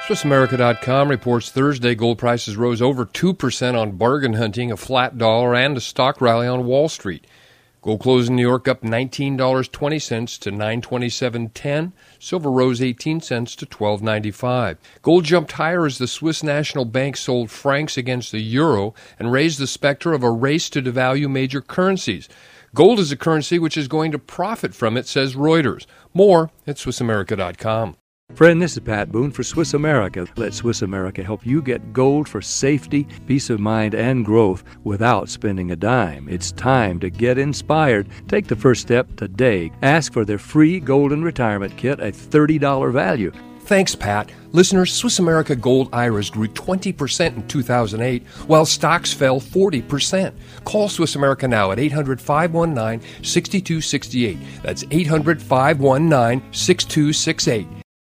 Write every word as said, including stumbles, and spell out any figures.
Swiss America dot com reports Thursday gold prices rose over two percent on bargain hunting, a flat dollar, and a stock rally on Wall Street. Gold closed in New York up nineteen dollars and twenty cents to nine twenty-seven ten. Silver rose eighteen cents to twelve ninety-five. Gold jumped higher as the Swiss National Bank sold francs against the euro and raised the specter of a race to devalue major currencies. Gold is a currency which is going to profit from it, says Reuters. More at Swiss America dot com. Friend, this is Pat Boone for Swiss America. Let Swiss America help you get gold for safety, peace of mind, and growth without spending a dime. It's time to get inspired. Take the first step today. Ask for their free Golden Retirement Kit, a thirty dollars value. Thanks, Pat. Listeners, Swiss America Gold I R As grew twenty percent in two thousand eight, while stocks fell forty percent. Call Swiss America now at eight hundred, five one nine, six two six eight. That's eight hundred, five one nine, six two six eight.